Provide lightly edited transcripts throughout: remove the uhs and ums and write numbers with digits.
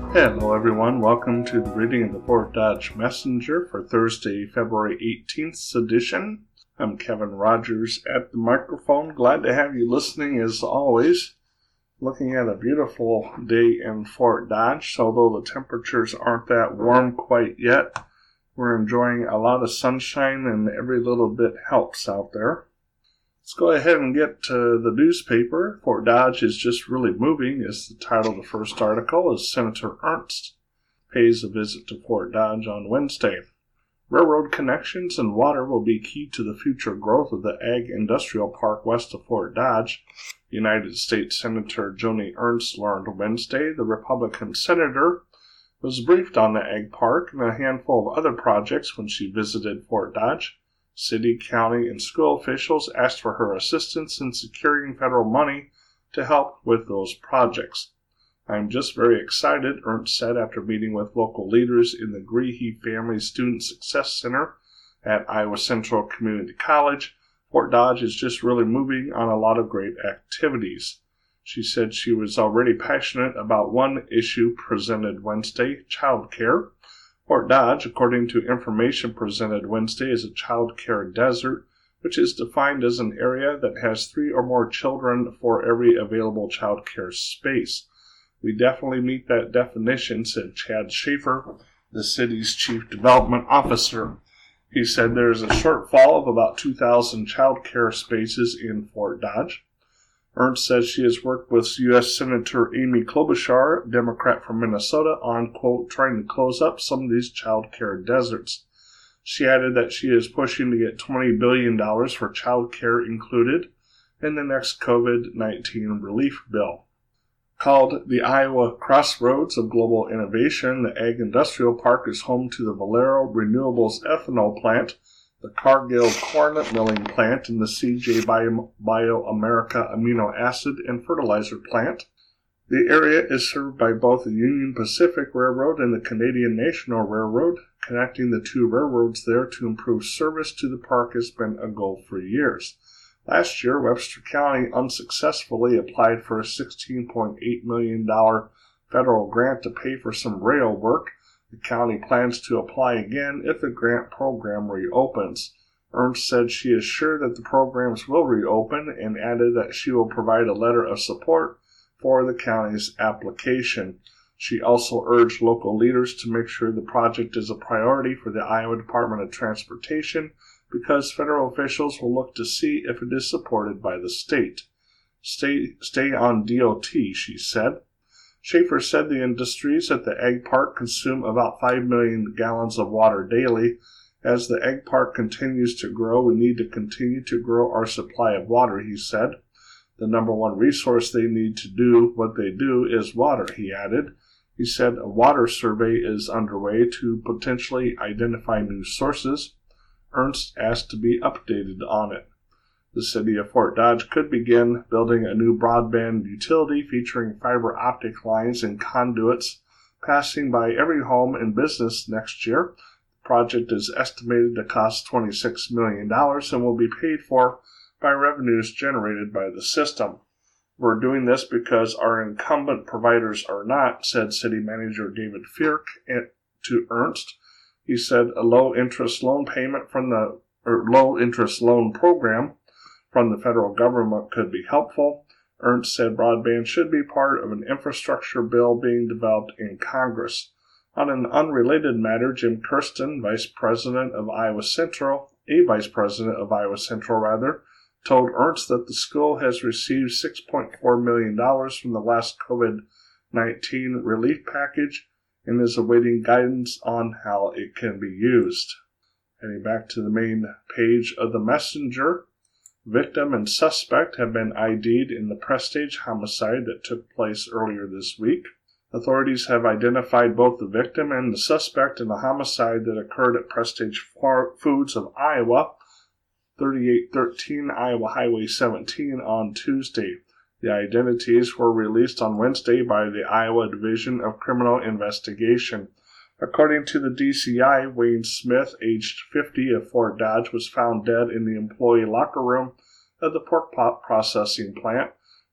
Hello everyone, welcome to the reading of the Fort Dodge Messenger for Thursday, February 18th edition. I'm Kevin Rogers at the microphone. Glad to have you listening as always. Looking at a beautiful day in Fort Dodge, although the temperatures aren't that warm quite yet. We're enjoying a lot of sunshine and every little bit helps out there. Let's go ahead and get to the newspaper. Fort Dodge is just really moving is the title of the first article, as Senator Ernst pays a visit to Fort Dodge on Wednesday. Railroad connections and water will be key to the future growth of the Ag Industrial Park west of Fort Dodge. United States Senator Joni Ernst learned Wednesday the Republican senator was briefed on the Ag Park and a handful of other projects when she visited Fort Dodge. City, county, and school officials asked for her assistance in securing federal money to help with those projects. "I'm just very excited," Ernst said after meeting with local leaders in the Greehey Family Student Success Center at Iowa Central Community College. Fort Dodge is just really moving on a lot of great activities. She said she was already passionate about one issue presented Wednesday, child care. Fort Dodge, according to information presented Wednesday, is a child care desert, which is defined as an area that has 3 or more children for every available child care space. "We definitely meet that definition," said Chad Schaefer, the city's chief development officer. He said there is a shortfall of about 2,000 child care spaces in Fort Dodge. Ernst says she has worked with U.S. Senator Amy Klobuchar, Democrat from Minnesota, on, quote, trying to close up some of these child care deserts. She added that she is pushing to get $20 billion for child care included in the next COVID-19 relief bill. Called the Iowa Crossroads of Global Innovation, the Ag Industrial Park is home to the Valero Renewables ethanol plant, the Cargill corn milling plant, and the CJ BioAmerica amino acid and fertilizer plant. The area is served by both the Union Pacific Railroad and the Canadian National Railroad. Connecting the two railroads there to improve service to the park has been a goal for years. Last year, Webster County unsuccessfully applied for a $16.8 million federal grant to pay for some rail work. The county plans to apply again if the grant program reopens. Ernst said she is sure that the programs will reopen and added that she will provide a letter of support for the county's application. She also urged local leaders to make sure the project is a priority for the Iowa Department of Transportation, because federal officials will look to see if it is supported by the state. Stay on DOT, she said. Schaefer said the industries at the Ag Park consume about 5 million gallons of water daily. As the Ag Park continues to grow, we need to continue to grow our supply of water, he said. The number one resource they need to do what they do is water, he added. He said a water survey is underway to potentially identify new sources. Ernst asked to be updated on it. The city of Fort Dodge could begin building a new broadband utility featuring fiber optic lines and conduits passing by every home and business next year. The project is estimated to cost $26 million and will be paid for by revenues generated by the system. "We're doing this because our incumbent providers are not," said City Manager David Fierk to Ernst. He said a low-interest loan program from the federal government could be helpful. Ernst said broadband should be part of an infrastructure bill being developed in Congress. On an unrelated matter, Jim Kirsten, vice president of Iowa Central, told Ernst that the school has received $6.4 million from the last COVID-19 relief package and is awaiting guidance on how it can be used. Heading back to the main page of the Messenger, victim and suspect have been ID'd in the Prestige homicide that took place earlier this week. Authorities have identified both the victim and the suspect in the homicide that occurred at Prestige Foods of Iowa, 3813 Iowa Highway 17 on Tuesday. The identities were released on Wednesday by the Iowa Division of Criminal Investigation. According to the DCI, Wayne Smith, aged 50, of Fort Dodge, was found dead in the employee locker room of the pork processing plant.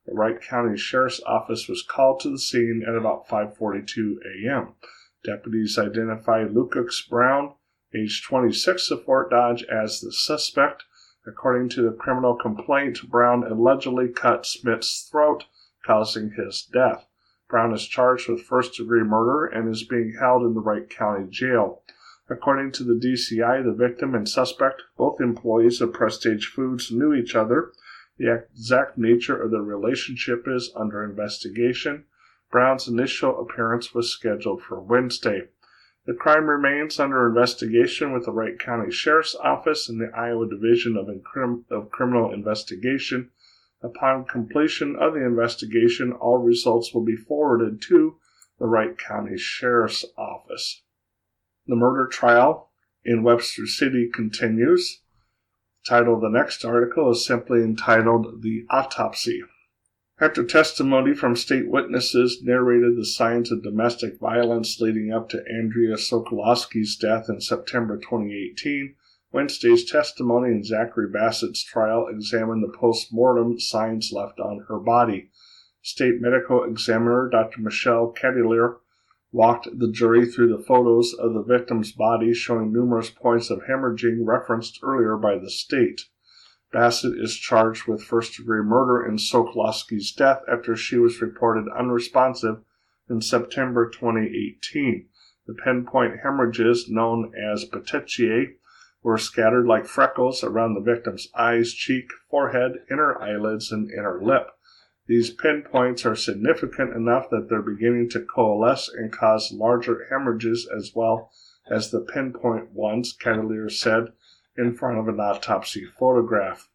The Wright County Sheriff's Office was called to the scene at about 5:42 a.m. Deputies identified Lucas Brown, age 26 of Fort Dodge, as the suspect. According to the criminal complaint, Brown allegedly cut Smith's throat, causing his death. Brown is charged with first-degree murder and is being held in the Wright County Jail. According to the DCI, the victim and suspect, both employees of Prestige Foods, knew each other. The exact nature of their relationship is under investigation. Brown's initial appearance was scheduled for Wednesday. The crime remains under investigation with the Wright County Sheriff's Office and the Iowa Division of Criminal Investigation. Upon completion of the investigation, all results will be forwarded to the Wright County Sheriff's Office. The murder trial in Webster City continues. The title of the next article is simply entitled The Autopsy. After testimony from state witnesses narrated the signs of domestic violence leading up to Andrea Sokolowski's death in September 2018, Wednesday's testimony in Zachary Bassett's trial examined the post-mortem signs left on her body. State medical examiner Dr. Michelle Cadillac walked the jury through the photos of the victim's body showing numerous points of hemorrhaging referenced earlier by the state. Bassett is charged with first-degree murder in Sokolowski's death after she was reported unresponsive in September 2018. The pinpoint hemorrhages, known as petechiae, were scattered like freckles around the victim's eyes, cheek, forehead, inner eyelids, and inner lip. These pinpoints are significant enough that they're beginning to coalesce and cause larger hemorrhages as well as the pinpoint ones, Cavalier said in front of an autopsy photograph.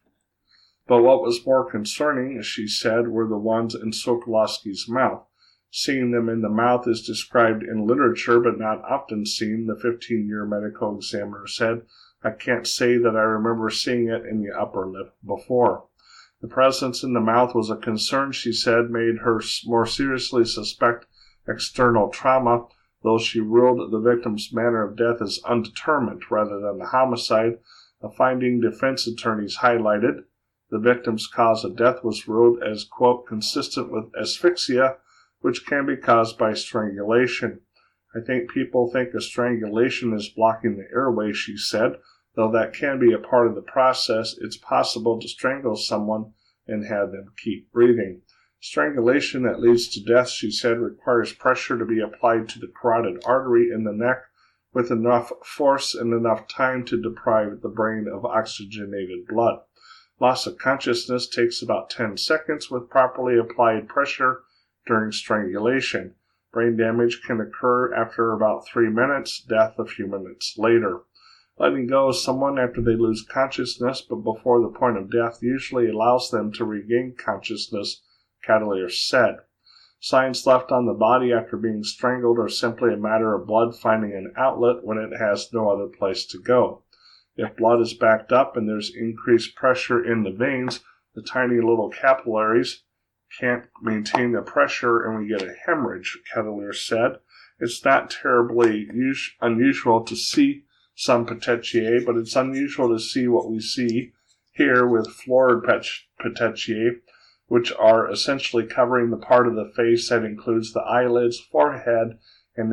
But what was more concerning, as she said, were the ones in Sokolowski's mouth. Seeing them in the mouth is described in literature but not often seen, the 15-year medical examiner said. I can't say that I remember seeing it in the upper lip before. The presence in the mouth was a concern, she said, made her more seriously suspect external trauma, though she ruled the victim's manner of death as undetermined rather than a homicide, a finding defense attorneys highlighted. The victim's cause of death was ruled as, quote, consistent with asphyxia, which can be caused by strangulation. I think people think a strangulation is blocking the airway, she said. Though that can be a part of the process, it's possible to strangle someone and have them keep breathing. Strangulation that leads to death, she said, requires pressure to be applied to the carotid artery in the neck with enough force and enough time to deprive the brain of oxygenated blood. Loss of consciousness takes about 10 seconds with properly applied pressure during strangulation. Brain damage can occur after about 3 minutes, death a few minutes later. Letting go of someone after they lose consciousness but before the point of death usually allows them to regain consciousness, Cavalier said. Signs left on the body after being strangled are simply a matter of blood finding an outlet when it has no other place to go. If blood is backed up and there's increased pressure in the veins, the tiny little capillaries can't maintain the pressure and we get a hemorrhage, Cavalier said. It's not terribly unusual to see some petechiae, but it's unusual to see what we see here with florid petechiae, which are essentially covering the part of the face that includes the eyelids, forehead, and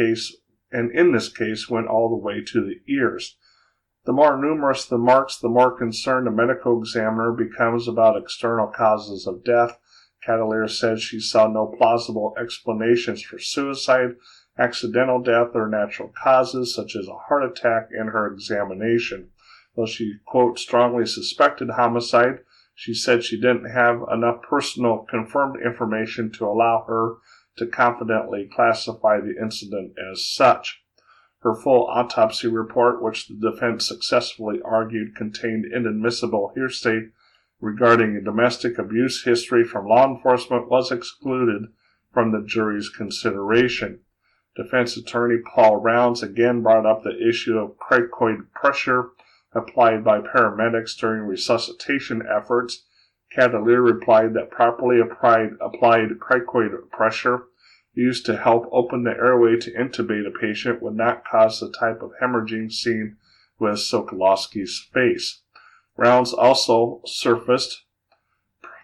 in this case went all the way to the ears. The more numerous the marks, the more concerned a medical examiner becomes about external causes of death. Cavalier said she saw no plausible explanations for suicide, accidental death, or natural causes such as a heart attack in her examination. Though she, quote, strongly suspected homicide, she said she didn't have enough personal confirmed information to allow her to confidently classify the incident as such. Her full autopsy report, which the defense successfully argued contained inadmissible hearsay regarding a domestic abuse history from law enforcement, was excluded from the jury's consideration. Defense attorney Paul Rounds again brought up the issue of cricoid pressure applied by paramedics during resuscitation efforts. Cavalier replied that properly applied cricoid pressure used to help open the airway to intubate a patient would not cause the type of hemorrhaging seen with Sokolowski's face. Rounds also surfaced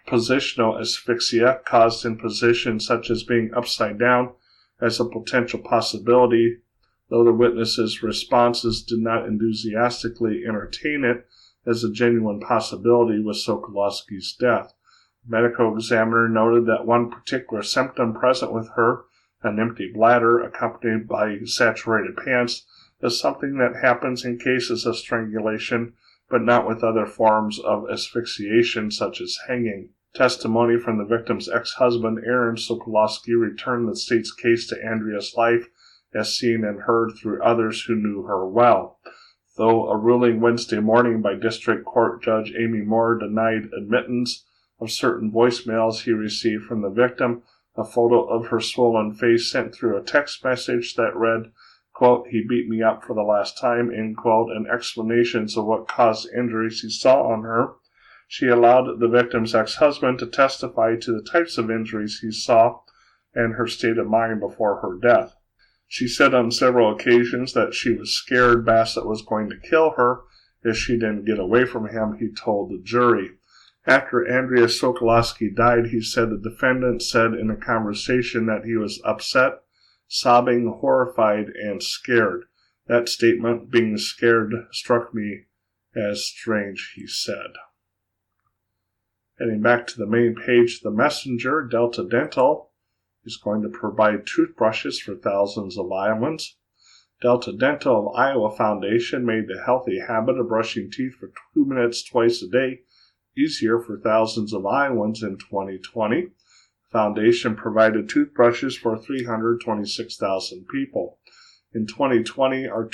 positional asphyxia caused in positions such as being upside down as a potential possibility, though the witnesses' responses did not enthusiastically entertain it as a genuine possibility with Sokolowski's death. The medical examiner noted that one particular symptom present with her, an empty bladder accompanied by saturated pants, is something that happens in cases of strangulation, but not with other forms of asphyxiation such as hanging. Testimony from the victim's ex-husband, Aaron Sokolowski, returned the state's case to Andrea's life as seen and heard through others who knew her well. Though a ruling Wednesday morning by District Court Judge Amy Moore denied admittance of certain voicemails he received from the victim, a photo of her swollen face sent through a text message that read, quote, "He beat me up for the last time," end quote, and explanations of what caused injuries he saw on her. She allowed the victim's ex-husband to testify to the types of injuries he saw and her state of mind before her death. She said on several occasions that she was scared Bassett was going to kill her if she didn't get away from him, he told the jury. After Andrea Sokolowski died, he said the defendant said in a conversation that he was upset, sobbing, horrified, and scared. That statement, being scared, struck me as strange, he said. Heading back to the main page of the Messenger, Delta Dental is going to provide toothbrushes for thousands of Iowans. Delta Dental of Iowa Foundation made the healthy habit of brushing teeth for 2 minutes twice a day easier for thousands of Iowans in 2020. The foundation provided toothbrushes for 326,000 people. In 2020, our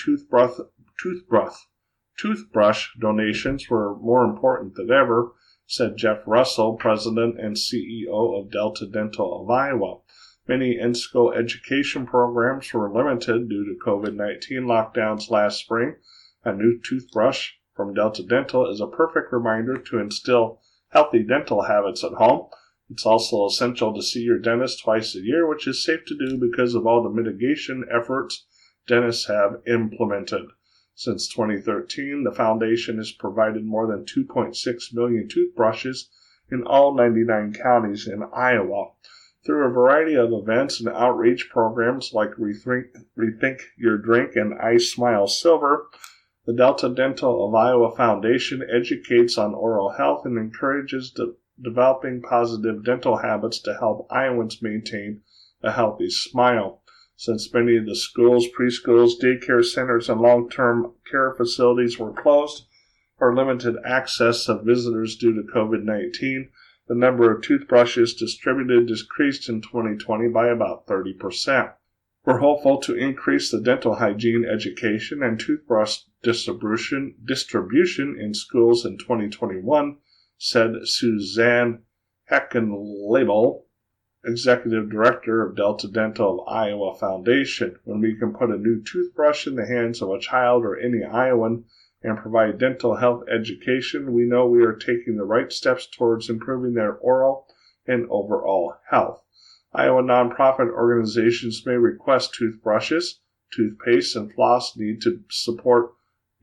toothbrush donations were more important than ever, said Jeff Russell, President and CEO of Delta Dental of Iowa. Many in-school education programs were limited due to COVID-19 lockdowns last spring. A new toothbrush from Delta Dental is a perfect reminder to instill healthy dental habits at home. It's also essential to see your dentist twice a year, which is safe to do because of all the mitigation efforts dentists have implemented. Since 2013, the foundation has provided more than 2.6 million toothbrushes in all 99 counties in Iowa. Through a variety of events and outreach programs like Rethink Your Drink and I Smile Silver, the Delta Dental of Iowa Foundation educates on oral health and encourages developing positive dental habits to help Iowans maintain a healthy smile. Since many of the schools, preschools, daycare centers, and long-term care facilities were closed or limited access of visitors due to COVID-19, the number of toothbrushes distributed decreased in 2020 by about 30%. We're hopeful to increase the dental hygiene education and toothbrush distribution in schools in 2021, said Suzanne Heckenlabel, Executive Director of Delta Dental of Iowa Foundation. When we can put a new toothbrush in the hands of a child or any Iowan and provide dental health education, we know we are taking the right steps towards improving their oral and overall health. Iowa nonprofit organizations may request toothbrushes, toothpaste, and floss needed to support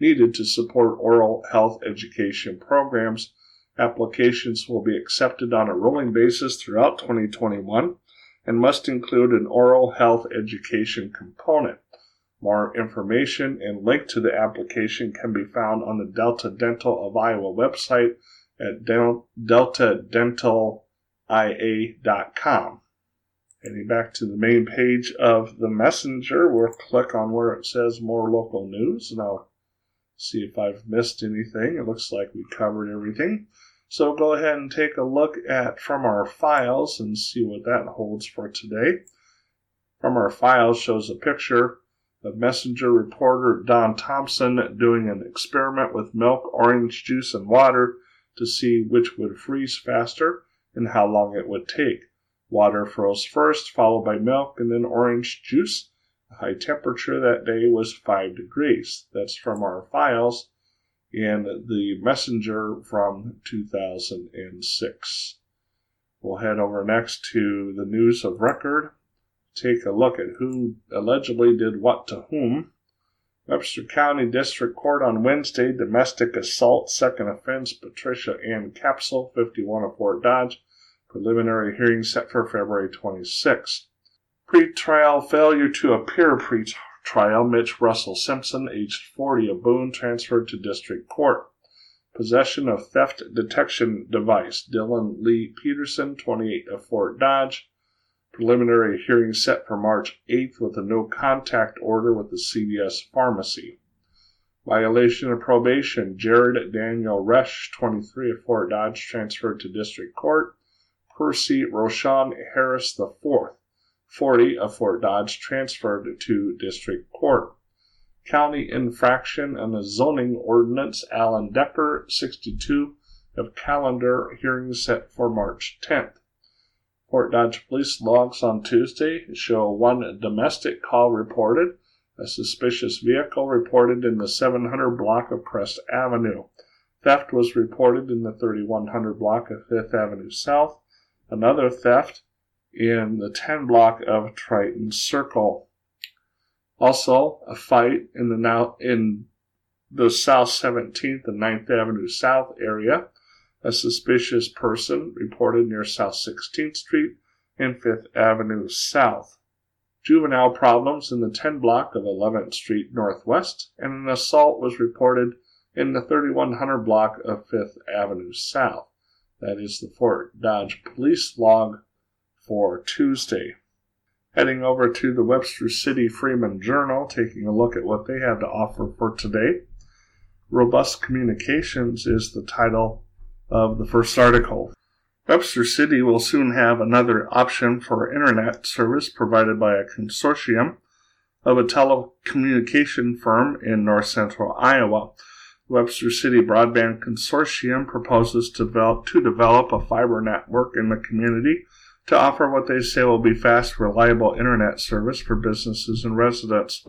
oral health education programs. Applications will be accepted on a rolling basis throughout 2021 and must include an oral health education component. More information and link to the application can be found on the Delta Dental of Iowa website at deltadentalia.com. Heading back to the main page of the Messenger, we'll click on where it says More Local News, and I'll see if I've missed anything. It looks like we covered everything. So go ahead and take a look at From Our Files and see what that holds for today. From Our Files shows a picture of Messenger reporter Don Thompson doing an experiment with milk, orange juice, and water to see which would freeze faster and how long it would take. Water froze first, followed by milk, and then orange juice. The high temperature that day was 5 degrees. That's From Our Files in the Messenger from 2006. We'll head over next to the News of Record. Take a look at who allegedly did what to whom. Webster County District Court on Wednesday, domestic assault, second offense, Patricia Ann Capsule, 51 of Fort Dodge. Preliminary hearing set for February 26. Pre-trial failure to appear pre-trial, Mitch Russell Simpson, aged 40 of Boone, transferred to District Court. Possession of theft detection device, Dylan Lee Peterson, 28 of Fort Dodge. Preliminary hearing set for March 8th with a no-contact order with the CVS pharmacy. Violation of probation, Jared Daniel Resch, 23 of Fort Dodge, transferred to District Court. Percy Roshan Harris IV, 40 of Fort Dodge, transferred to District Court. County infraction on the zoning ordinance, Alan Decker, 62 of Callender, hearing set for March 10th. Fort Dodge police logs on Tuesday show one domestic call reported, a suspicious vehicle reported in the 700 block of Crest Avenue. Theft was reported in the 3100 block of 5th Avenue South. Another theft in the 10 block of Triton Circle. Also, a fight in the South 17th and 9th Avenue South area. A suspicious person reported near South 16th Street and 5th Avenue South. Juvenile problems in the 10 block of 11th Street Northwest, and an assault was reported in the 3100 block of 5th Avenue South. That is the Fort Dodge police log for Tuesday. Heading over to the Webster City Freeman Journal, taking a look at what they have to offer for today. Robust Communications is the title of the first article. Webster City will soon have another option for internet service provided by a consortium of a telecommunication firm in north central Iowa. Webster City Broadband Consortium proposes to develop a fiber network in the community to offer what they say will be fast, reliable internet service for businesses and residents.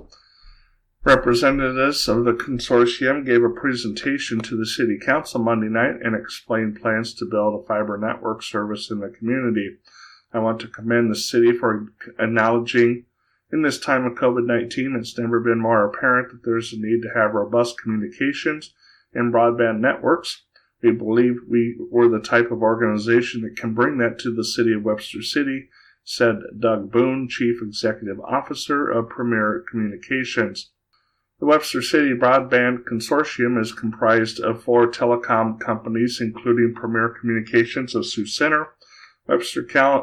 Representatives of the consortium gave a presentation to the City Council Monday night and explained plans to build a fiber network service in the community. I want to commend the city for acknowledging in this time of COVID-19, it's never been more apparent that there's a need to have robust communications and broadband networks. We believe we're the type of organization that can bring that to the city of Webster City, said Doug Boone, Chief Executive Officer of Premier Communications. The Webster City Broadband Consortium is comprised of 4 telecom companies, including Premier Communications of Sioux Center, Webster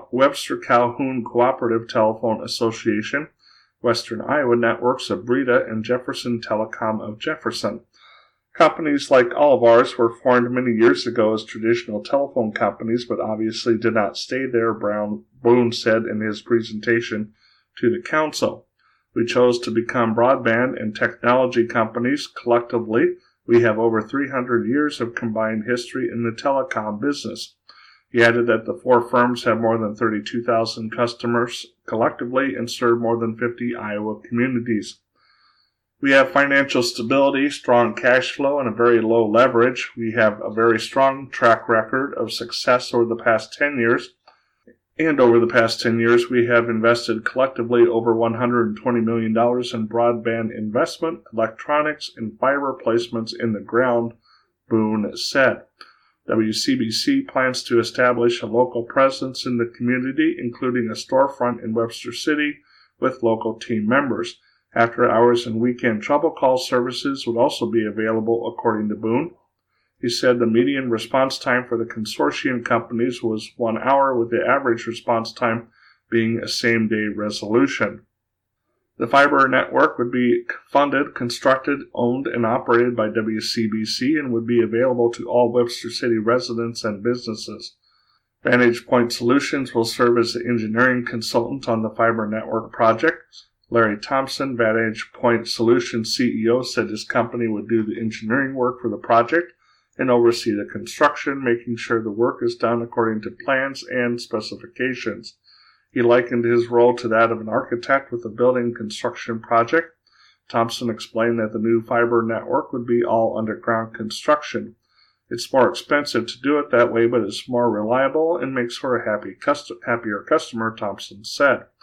Calhoun Cooperative Telephone Association, Western Iowa Networks of Breda, and Jefferson Telecom of Jefferson. Companies like all of ours were formed many years ago as traditional telephone companies, but obviously did not stay there, Boone said in his presentation to the council. We chose to become broadband and technology companies. Collectively, we have over 300 years of combined history in the telecom business. He added that the 4 firms have more than 32,000 customers collectively and serve more than 50 Iowa communities. We have financial stability, strong cash flow, and a very low leverage. We have a very strong track record of success over the past 10 years. And over the past 10 years, we have invested collectively over $120 million in broadband investment, electronics, and fiber placements in the ground, Boone said. WCBC plans to establish a local presence in the community, including a storefront in Webster City with local team members. After hours and weekend trouble call services would also be available, according to Boone. He said the median response time for the consortium companies was 1 hour, with the average response time being a same-day resolution. The fiber network would be funded, constructed, owned, and operated by WCBC and would be available to all Webster City residents and businesses. Vantage Point Solutions will serve as the engineering consultant on the fiber network project. Larry Thompson, Vantage Point Solutions CEO, said his company would do the engineering work for the project and oversee the construction, making sure the work is done according to plans and specifications. He likened his role to that of an architect with a building construction project. Thompson explained that the new fiber network would be all underground construction. It's more expensive to do it that way, but it's more reliable and makes for a happier customer, Thompson said.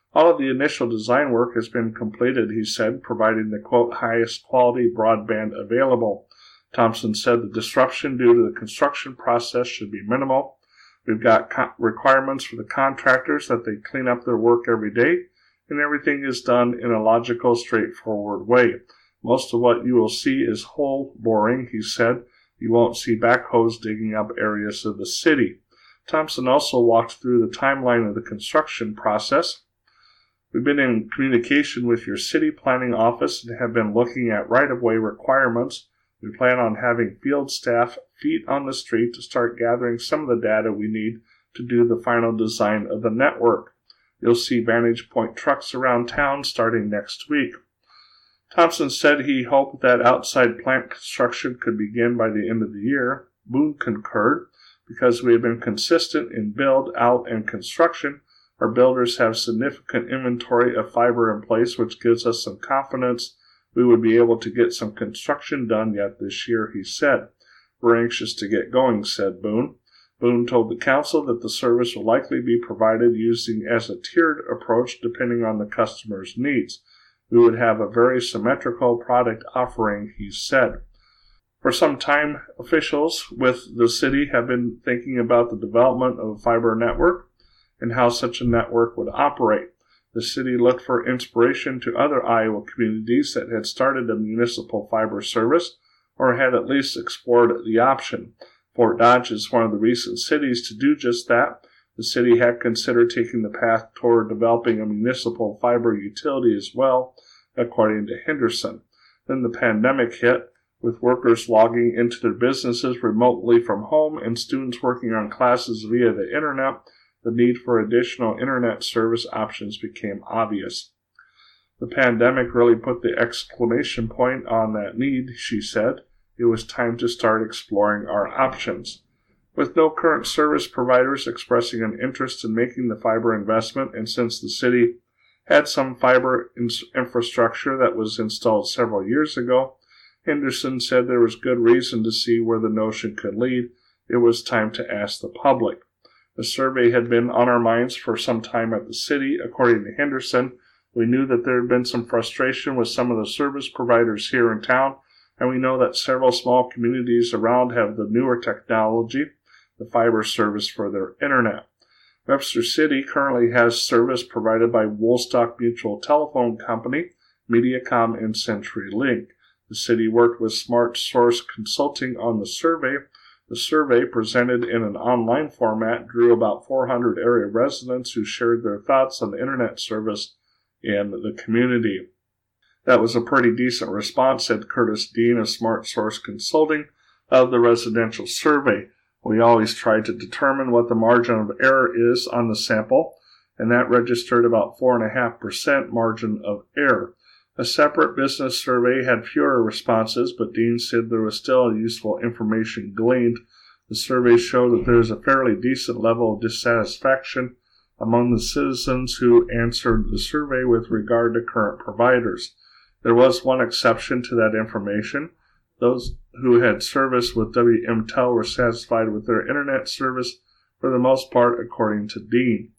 All of the initial design work has been completed, he said, providing the, quote, highest quality broadband available. Thompson said the disruption due to the construction process should be minimal. We've got requirements for the contractors that they clean up their work every day, and everything is done in a logical, straightforward way. Most of what you will see is hole boring, he said. You won't see backhoes digging up areas of the city. Thompson also walked through the timeline of the construction process. We've been in communication with your city planning office and have been looking at right-of-way requirements. We plan on having field staff feet on the street to start gathering some of the data we need to do the final design of the network. You'll see Vantage Point trucks around town starting next week. Thompson said he hoped that outside plant construction could begin by the end of the year. Boone concurred. Because we have been consistent in build, out, and construction, our builders have significant inventory of fiber in place, which gives us some confidence we would be able to get some construction done yet this year, he said. We're anxious to get going, said Boone. Boone told the council that the service will likely be provided using as a tiered approach depending on the customer's needs. We would have a very symmetrical product offering, he said. For some time, officials with the city have been thinking about the development of a fiber network and how such a network would operate. The city looked for inspiration to other Iowa communities that had started a municipal fiber service or had at least explored the option. Fort Dodge is one of the recent cities to do just that. The city had considered taking the path toward developing a municipal fiber utility as well, according to Henderson. Then the pandemic hit, with workers logging into their businesses remotely from home and students working on classes via the internet. The need for additional internet service options became obvious. The pandemic really put the exclamation point on that need, she said. It was time to start exploring our options. With no current service providers expressing an interest in making the fiber investment, and since the city had some fiber infrastructure that was installed several years ago, Henderson said there was good reason to see where the notion could lead. It was time to ask the public. The survey had been on our minds for some time at the city. According to Henderson, we knew that there had been some frustration with some of the service providers here in town, and we know that several small communities around have the newer technology, the fiber service for their internet. Webster City currently has service provided by Woolstock Mutual Telephone Company, Mediacom, and CenturyLink. The city worked with Smart Source Consulting on the survey. The survey, presented in an online format, drew about 400 area residents who shared their thoughts on the internet service in the community. That was a pretty decent response, said Curtis Dean of Smart Source Consulting of the residential survey. We always try to determine what the margin of error is on the sample, and that registered about 4.5% margin of error. A separate business survey had fewer responses, but Dean said there was still useful information gleaned. The survey showed that there is a fairly decent level of dissatisfaction among the citizens who answered the survey with regard to current providers. There was one exception to that information. Those who had service with WMTEL were satisfied with their internet service for the most part, according to Dean.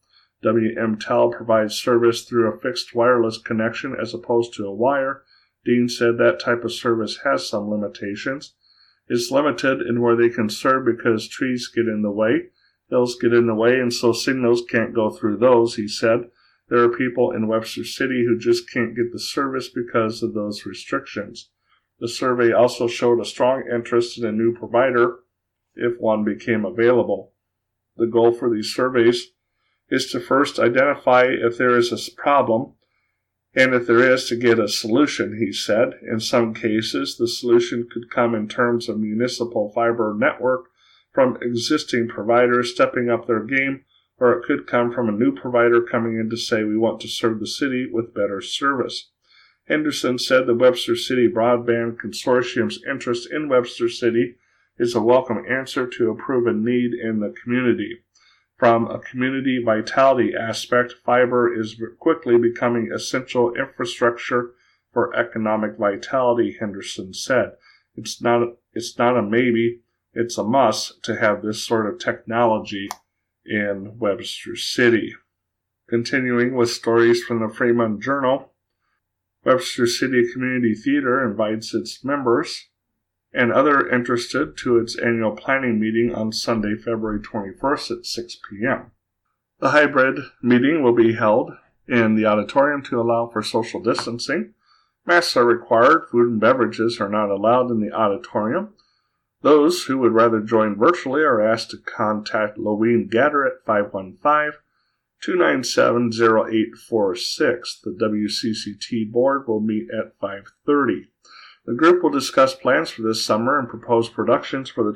WMTEL provides service through a fixed wireless connection as opposed to a wire. Dean said that type of service has some limitations. It's limited in where they can serve because trees get in the way. Hills get in the way, and so signals can't go through those, he said. There are people in Webster City who just can't get the service because of those restrictions. The survey also showed a strong interest in a new provider if one became available. The goal for these surveys is to first identify if there is a problem, and if there is, to get a solution, he said. In some cases, the solution could come in terms of municipal fiber network from existing providers stepping up their game, or it could come from a new provider coming in to say we want to serve the city with better service. Henderson said the Webster City Broadband Consortium's interest in Webster City is a welcome answer to a proven need in the community. From a community vitality aspect, fiber is quickly becoming essential infrastructure for economic vitality, Henderson said. It's not a maybe, it's a must to have this sort of technology in Webster City. Continuing with stories from the Fremont Journal, Webster City Community Theater invites its members and other interested to its annual planning meeting on Sunday, February 21st at 6 p.m. The hybrid meeting will be held in the auditorium to allow for social distancing. Masks are required. Food and beverages are not allowed in the auditorium. Those who would rather join virtually are asked to contact Loween Gatter at 515-297-0846. The WCCT board will meet at 5:30. The group will discuss plans for this summer and propose productions for the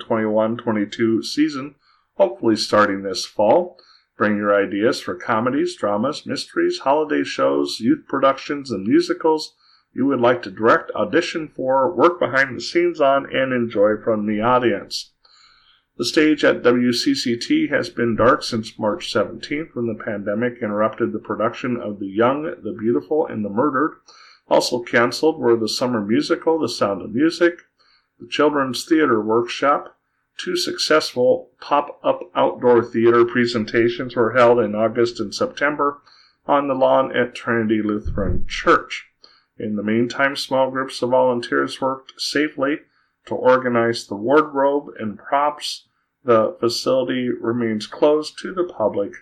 21-22 season, hopefully starting this fall. Bring your ideas for comedies, dramas, mysteries, holiday shows, youth productions, and musicals you would like to direct, audition for, work behind the scenes on, and enjoy from the audience. The stage at WCCT has been dark since March 17th when the pandemic interrupted the production of The Young, the Beautiful, and the Murdered. Also canceled were the summer musical, The Sound of Music, the Children's Theater Workshop. 2 successful pop-up outdoor theater presentations were held in August and September on the lawn at Trinity Lutheran Church. In the meantime, small groups of volunteers worked safely to organize the wardrobe and props. The facility remains closed to the public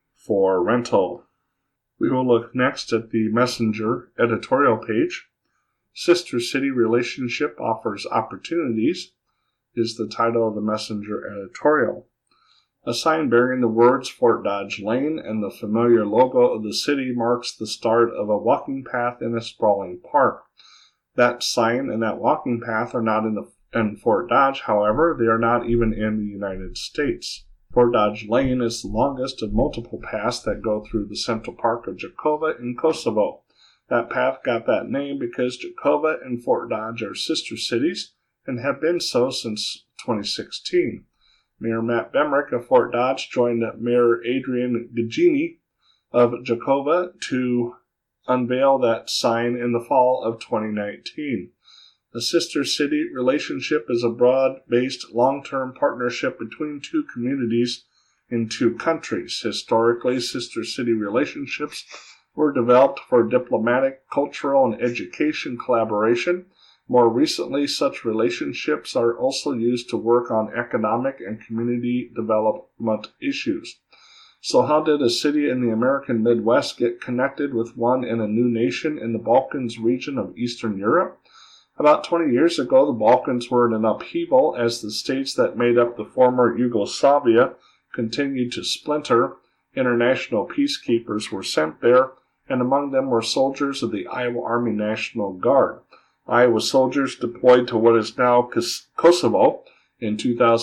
for rental. We will look next at the Messenger editorial page. Sister City Relationship Offers Opportunities is the title of the Messenger editorial. A sign bearing the words Fort Dodge Lane and the familiar logo of the city marks the start of a walking path in a sprawling park. That sign and that walking path are not in Fort Dodge, however, they are not even in the United States. Fort Dodge Lane is the longest of multiple paths that go through the Central Park of Jakova in Kosovo. That path got that name because Jakova and Fort Dodge are sister cities and have been so since 2016. Mayor Matt Bemrick of Fort Dodge joined Mayor Adrian Gagini of Jakova to unveil that sign in the fall of 2019. The sister city relationship is a broad-based long-term partnership between 2 communities in 2 countries. Historically, sister city relationships were developed for diplomatic, cultural, and education collaboration. More recently, such relationships are also used to work on economic and community development issues. So how did a city in the American Midwest get connected with one in a new nation in the Balkans region of Eastern Europe? About 20 years ago, the Balkans were in an upheaval as the states that made up the former Yugoslavia continued to splinter. International peacekeepers were sent there, and among them were soldiers of the Iowa Army National Guard. Iowa soldiers deployed to what is now Kosovo in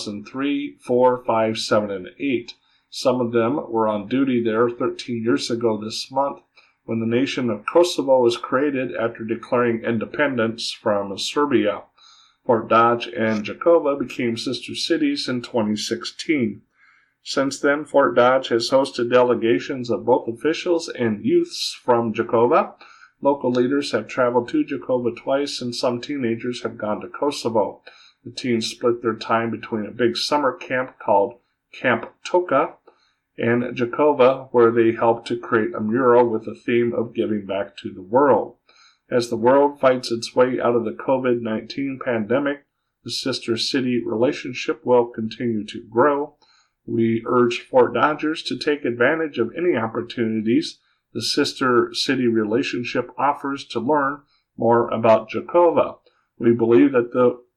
2003, 4, 5, 7, and 8. Some of them were on duty there 13 years ago this month when the nation of Kosovo was created after declaring independence from Serbia. Fort Dodge and Jakova became sister cities in 2016. Since then, Fort Dodge has hosted delegations of both officials and youths from Jakova. Local leaders have traveled to Jakova twice, and some teenagers have gone to Kosovo. The teens split their time between a big summer camp called Camp Toka and Jakova, where they helped to create a mural with the theme of giving back to the world. As the world fights its way out of the COVID-19 pandemic, the sister city relationship will continue to grow. We urge Fort Dodgers to take advantage of any opportunities the sister city relationship offers to learn more about Jakova. We believe that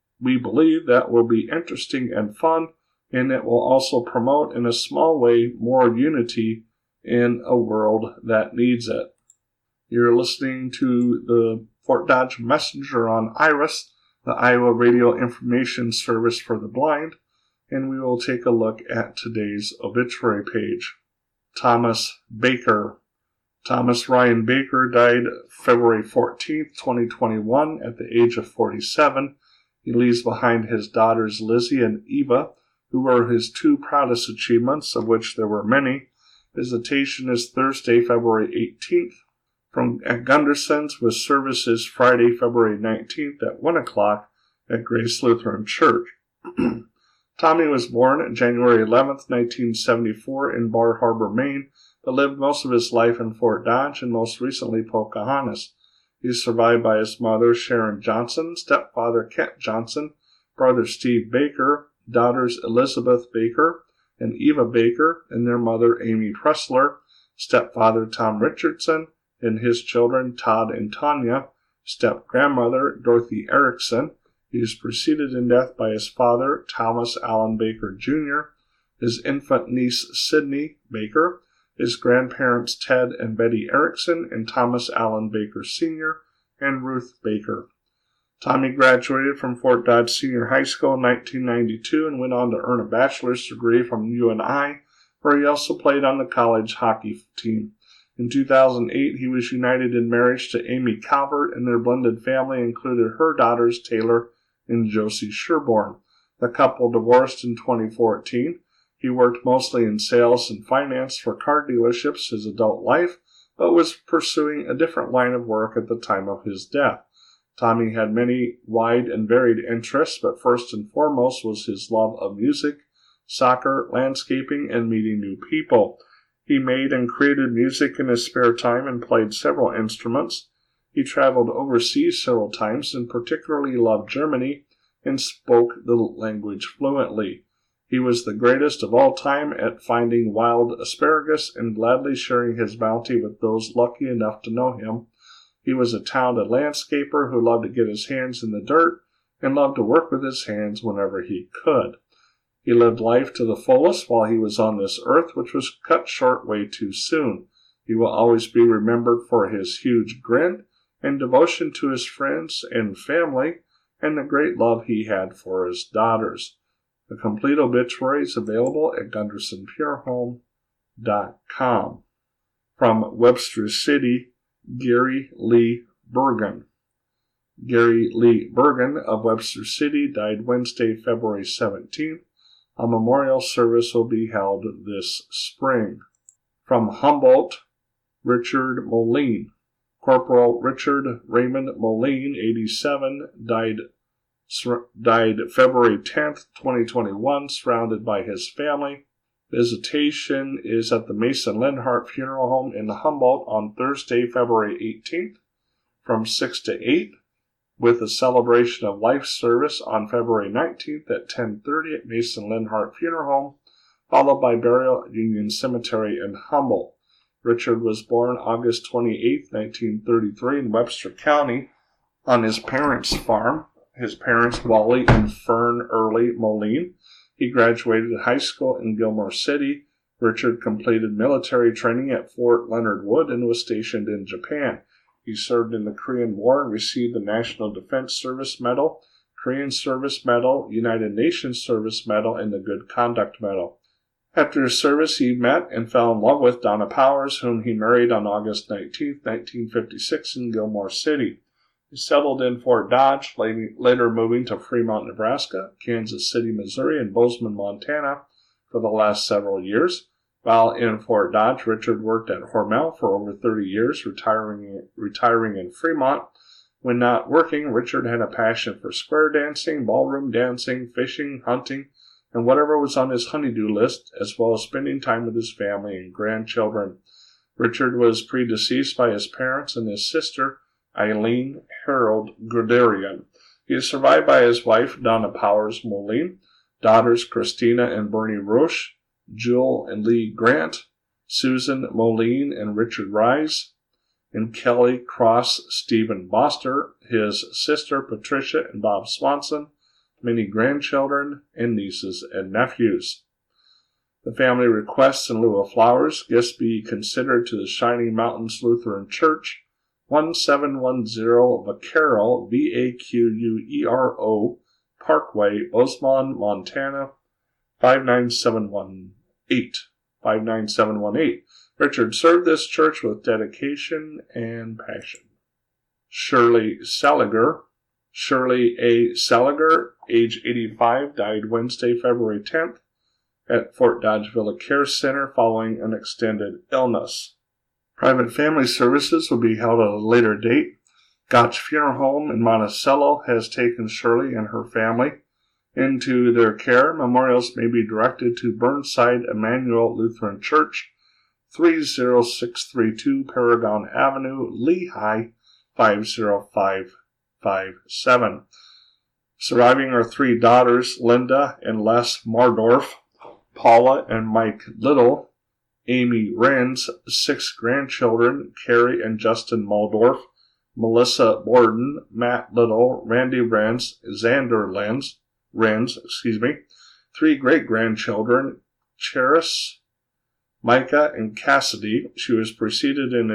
will be interesting and fun, and it will also promote in a small way more unity in a world that needs it. You're listening to the Fort Dodge Messenger on IRIS, the Iowa Radio Information Service for the Blind, and we will take a look at today's obituary page. Thomas Baker. Thomas Ryan Baker died February 14th, 2021 at the age of 47. He leaves behind his daughters Lizzie and Eva, who were his 2 proudest achievements, of which there were many. Visitation is Thursday, February 18th at Gunderson's, with services Friday, February 19th at 1 o'clock at Grace Lutheran Church. Tommy was born January 11th, 1974 in Bar Harbor, Maine, but lived most of his life in Fort Dodge and most recently Pocahontas. He is survived by his mother, Sharon Johnson, stepfather, Kent Johnson, brother Steve Baker, daughters Elizabeth Baker and Eva Baker, and their mother, Amy Pressler, stepfather, Tom Richardson, and his children, Todd and Tanya, step-grandmother, Dorothy Erickson. He is preceded in death by his father, Thomas Allen Baker, Jr., his infant niece, Sydney Baker, his grandparents, Ted and Betty Erickson, and Thomas Allen Baker, Sr., and Ruth Baker. Tommy graduated from Fort Dodge Senior High School in 1992 and went on to earn a bachelor's degree from UNI, where he also played on the college hockey team. In 2008, he was united in marriage to Amy Calvert, and their blended family included her daughters, Taylor and Josie Sherborne. The couple divorced in 2014. He worked mostly in sales and finance for car dealerships his adult life, but was pursuing a different line of work at the time of his death. Tommy had many wide and varied interests, but first and foremost was his love of music, soccer, landscaping, and meeting new people. He made and created music in his spare time and played several instruments. He traveled overseas several times and particularly loved Germany and spoke the language fluently. He was the greatest of all time at finding wild asparagus and gladly sharing his bounty with those lucky enough to know him. He was a talented landscaper who loved to get his hands in the dirt and loved to work with his hands whenever he could. He lived life to the fullest while he was on this earth, which was cut short way too soon. He will always be remembered for his huge grin and devotion to his friends and family and the great love he had for his daughters. The complete obituary is available at GundersonFuneralHome.com. From Webster City, Gary Lee Bergen. Gary Lee Bergen of Webster City died Wednesday, February 17th. A memorial service will be held this spring. From Humboldt, Richard Moline. Corporal Richard Raymond Moline, 87, died February 10th, 2021, surrounded by his family. Visitation is at the Mason Linhart Funeral Home in Humboldt on Thursday, February 18th from 6 to 8, with a celebration of life service on February 19th at 10:30 at Mason Linhart Funeral Home, followed by burial at Union Cemetery in Humboldt. Richard was born August 28, 1933 in Webster County on his parents' farm. His parents, Wally and Fern Early Moline. He graduated high school in Gilmore City. Richard completed military training at Fort Leonard Wood and was stationed in Japan. He served in the Korean War and received the National Defense Service Medal, Korean Service Medal, United Nations Service Medal, and the Good Conduct Medal. After his service, he met and fell in love with Donna Powers, whom he married on August 19, 1956 in Gilmore City. He settled in Fort Dodge, later moving to Fremont, Nebraska, Kansas City, Missouri, and Bozeman, Montana for the last several years. While in Fort Dodge, Richard worked at Hormel for over 30 years, retiring in Fremont. When not working, Richard had a passion for square dancing, ballroom dancing, fishing, hunting, and whatever was on his honey-do list, as well as spending time with his family and grandchildren. Richard was predeceased by his parents and his sister, Eileen Harold Guderian. He is survived by his wife, Donna Powers Moline, daughters Christina and Bernie Roche, Jewel and Lee Grant, Susan Moline and Richard Rise, and Kelly Cross Stephen Boster, his sister Patricia and Bob Swanson, many grandchildren, and nieces and nephews. The family requests in lieu of flowers, gifts be considered to the Shining Mountains Lutheran Church, 1710 Vaquero, Vaquero, Parkway, Bozeman, Montana, 59718. Richard served this church with dedication and passion. Shirley A. Seliger, age 85, died Wednesday, February 10th at Fort Dodge Villa Care Center following an extended illness. Private family services will be held at a later date. Gotch Funeral Home in Monticello has taken Shirley and her family. into their care, memorials may be directed to Burnside Emmanuel Lutheran Church, 30632 Paragon Avenue, Lehigh, 50557. Surviving are 3 daughters, Linda and Les Mardorf, Paula and Mike Little, Amy Renz, 6 grandchildren, Carrie and Justin Muldorf, Melissa Borden, Matt Little, Randy Renz, Xander Renz, 3 great-grandchildren, Cheris, Micah, and Cassidy. She was preceded in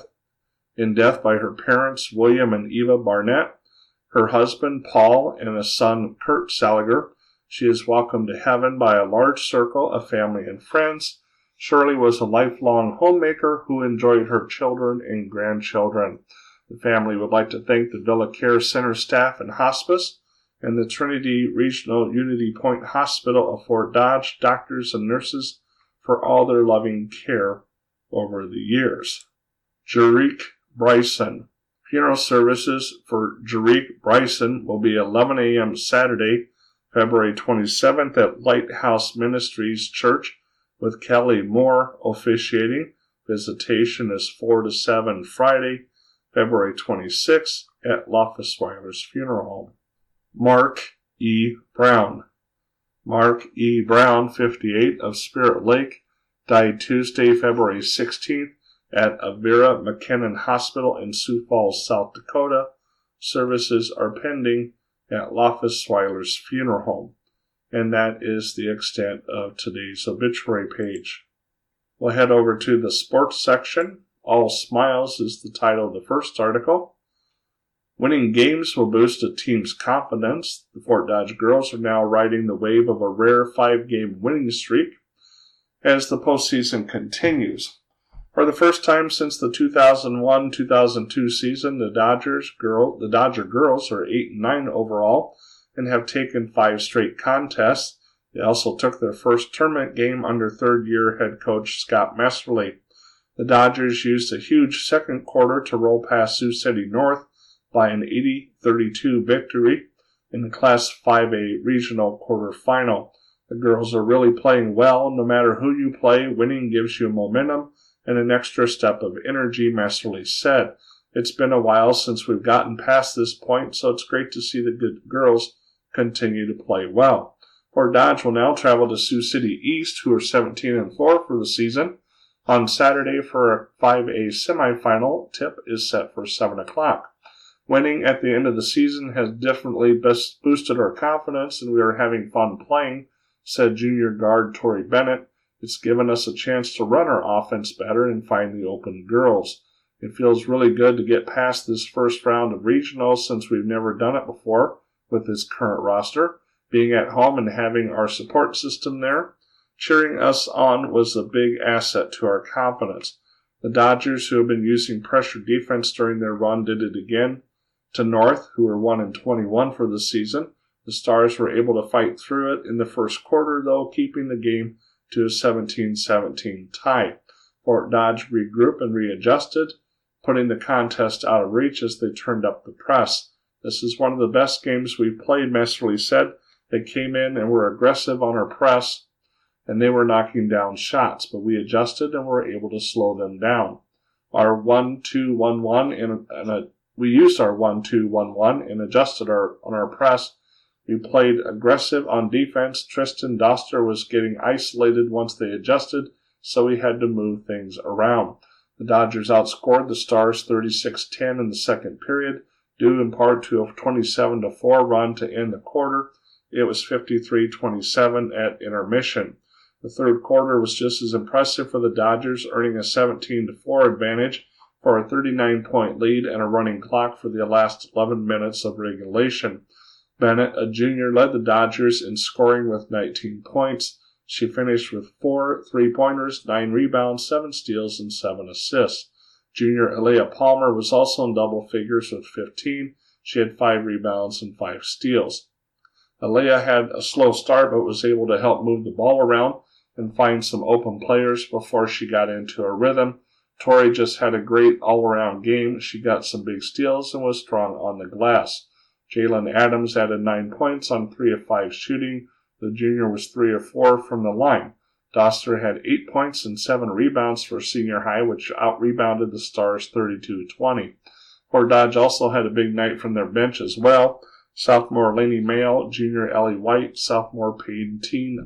death by her parents, William and Eva Barnett, her husband, Paul, and a son, Kurt Saliger. She is welcomed to heaven by a large circle of family and friends. Shirley was a lifelong homemaker who enjoyed her children and grandchildren. The family would like to thank the Villa Care Center staff and hospice and the Trinity Regional Unity Point Hospital of Fort Dodge, doctors and nurses, for all their loving care over the years. Jerick Bryson. Funeral services for Jerick Bryson will be 11 a.m. Saturday, February 27th at Lighthouse Ministries Church, with Kelly Moore officiating. Visitation is 4 to 7 Friday, February 26th at Loftusweiler's Funeral Home. Mark E. Brown. Mark E. Brown, 58, of Spirit Lake, died Tuesday, February 16th at Avera McKinnon Hospital in Sioux Falls, South Dakota. Services are pending at Loftusweiler's Funeral Home. And that is the extent of today's obituary page. We'll head over to the sports section. All Smiles is the title of the first article. Winning games will boost a team's confidence. The Fort Dodge girls are now riding the wave of a rare 5-game winning streak as the postseason continues. For the first time since the 2001-2002 season, the Dodger girls are 8-9 overall and have taken 5 straight contests. They also took their first tournament game under third-year head coach Scott Messerly. The Dodgers used a huge second quarter to roll past Sioux City North by an 80-32 victory in the Class 5A regional quarterfinal. The girls are really playing well. No matter who you play, winning gives you momentum and an extra step of energy, Messerly said. It's been a while since we've gotten past this point, so it's great to see the good girls continue to play well. Fort Dodge will now travel to Sioux City East, who are 17-4 for the season. On Saturday for a 5A semifinal, tip is set for 7 o'clock. Winning at the end of the season has definitely boosted our confidence, and we are having fun playing, said junior guard Tori Bennett. It's given us a chance to run our offense better and find the open girls. It feels really good to get past this first round of regionals since we've never done it before with this current roster. Being at home and having our support system there, cheering us on was a big asset to our confidence. The Dodgers, who have been using pressure defense during their run, did it again. To North, who were 1-21 for the season, the Stars were able to fight through it in the first quarter, though, keeping the game to a 17-17 tie. Fort Dodge regrouped and readjusted, putting the contest out of reach as they turned up the press. This is one of the best games we've played, Messerly said. They came in and were aggressive on our press, and they were knocking down shots, but we adjusted and were able to slow them down. We used our 1-2-1-1 and adjusted on our press. We played aggressive on defense. Tristan Doster was getting isolated once they adjusted, so we had to move things around. The Dodgers outscored the Stars 36-10 in the second period, due in part to a 27-4 run to end the quarter. It was 53-27 at intermission. The third quarter was just as impressive for the Dodgers, earning a 17-4 advantage for a 39-point lead and a running clock for the last 11 minutes of regulation. Bennett, a junior, led the Dodgers in scoring with 19 points. She finished with 4 3-pointers, 9 rebounds, 7 steals, and 7 assists. Junior Aaliyah Palmer was also in double figures with 15. She had 5 rebounds and 5 steals. Aaliyah had a slow start but was able to help move the ball around and find some open players before she got into a rhythm. Tori just had a great all-around game. She got some big steals and was strong on the glass. Jalen Adams added 9 points on 3 of 5 shooting. The junior was 3 of 4 from the line. Doster had 8 points and 7 rebounds for senior high, which out-rebounded the Stars 32-20. Fort Dodge also had a big night from their bench as well. Sophomore Lainey Mail, junior Ellie White, sophomore Payteen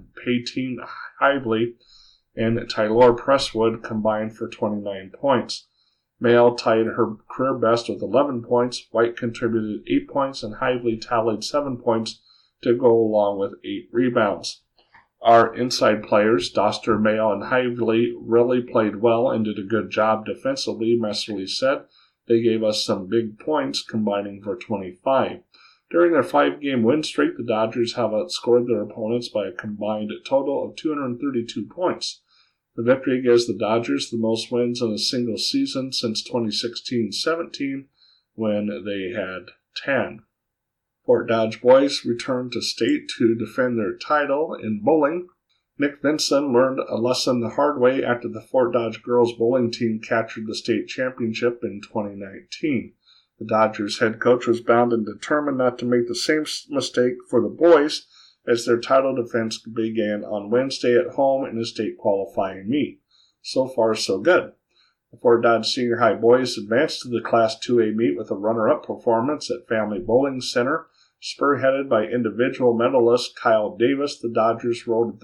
Hively, and Tylor Presswood combined for 29 points. Mail tied her career best with 11 points, White contributed 8 points, and Hively tallied 7 points to go along with 8 rebounds. Our inside players, Doster, Mail, and Hively, really played well and did a good job defensively, Messerly said. They gave us some big points, combining for 25. During their 5-game win streak, the Dodgers have outscored their opponents by a combined total of 232 points. The victory gives the Dodgers the most wins in a single season since 2016-17, when they had 10. Fort Dodge boys returned to state to defend their title in bowling. Nick Vinson learned a lesson the hard way after the Fort Dodge girls bowling team captured the state championship in 2019. The Dodgers head coach was bound and determined not to make the same mistake for the boys as their title defense began on Wednesday at home in a state qualifying meet. So far, so good. The Fort Dodge Senior High boys advanced to the Class 2A meet with a runner-up performance at Family Bowling Center. Spearheaded by individual medalist Kyle Davis, the Dodgers rolled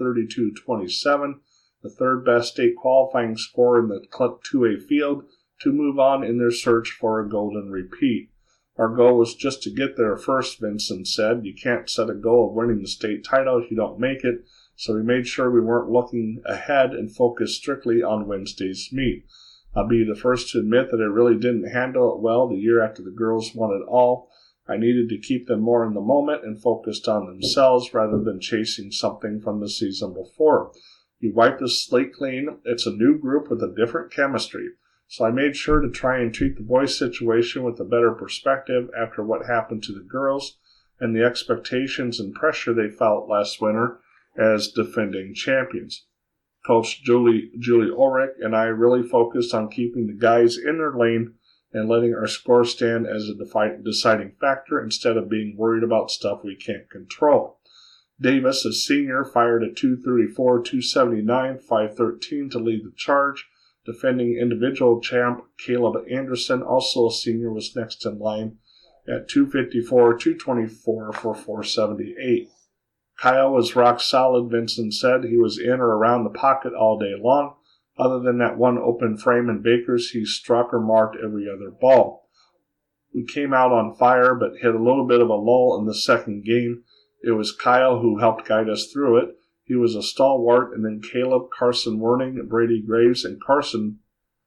32-27, the third best state qualifying score in the 2A field, to move on in their search for a golden repeat. Our goal was just to get there first, Vincent said. You can't set a goal of winning the state title if you don't make it, so we made sure we weren't looking ahead and focused strictly on Wednesday's meet. I'll be the first to admit that I really didn't handle it well the year after the girls won it all. I needed to keep them more in the moment and focused on themselves rather than chasing something from the season before. You wipe the slate clean. It's a new group with a different chemistry. So I made sure to try and treat the boys' situation with a better perspective after what happened to the girls and the expectations and pressure they felt last winter as defending champions. Coach Julie Ulrich and I really focused on keeping the guys in their lane and letting our score stand as a deciding factor instead of being worried about stuff we can't control. Davis, a senior, fired a .234, .279, .513 to lead the charge. Defending individual champ Caleb Anderson, also a senior, was next in line at .254, .224 for .478. Kyle was rock solid, Vincent said. He was in or around the pocket all day long. Other than that one open frame in Bakers, he struck or marked every other ball. We came out on fire, but hit a little bit of a lull in the second game. It was Kyle who helped guide us through it. He was a stalwart, and then Caleb, Carson Werning, Brady Graves, and Carson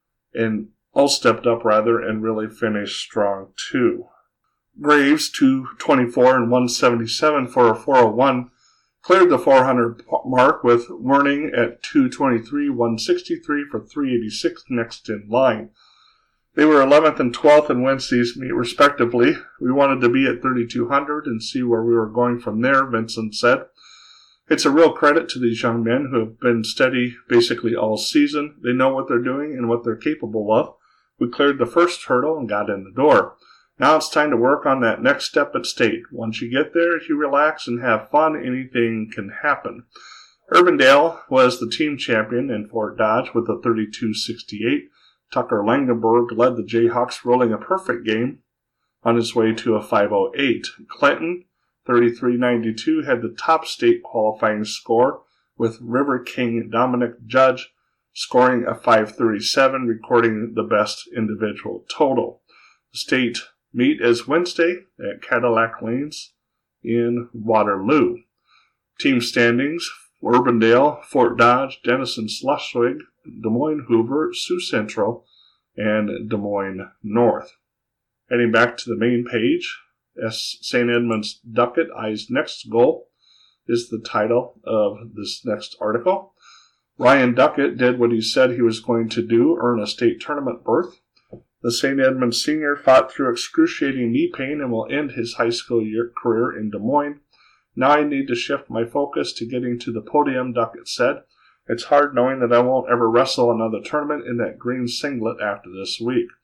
all stepped up and really finished strong too. Graves, 224 and 177 for a 401, cleared the 400 mark, with Werning at 223, 163 for 386 next in line. They were 11th and 12th in Wednesday's meet, respectively. We wanted to be at 3,200 and see where we were going from there, Vincent said. It's a real credit to these young men who have been steady basically all season. They know what they're doing and what they're capable of. We cleared the first hurdle and got in the door. Now it's time to work on that next step at state. Once you get there, if you relax and have fun, anything can happen. Urbandale was the team champion in Fort Dodge with a 32-68. Tucker Langenberg led the Jayhawks, rolling a perfect game on his way to a 508. Clinton, 33-92, had the top state qualifying score, with River King Dominic Judge scoring a 537, recording the best individual total. The state meet is Wednesday at Cadillac Lanes in Waterloo. Team standings: Urbandale, Fort Dodge, Denison Schleswig, Des Moines Hoover, Sioux Central, and Des Moines North. Heading back to the main page, St. Edmunds Duckett eyes next goal is the title of this next article. Ryan Duckett did what he said he was going to do, earn a state tournament berth. The St. Edmunds senior fought through excruciating knee pain and will end his high school career in Des Moines. Now I need to shift my focus to getting to the podium, Duckett said. It's hard knowing that I won't ever wrestle another tournament in that green singlet after this week.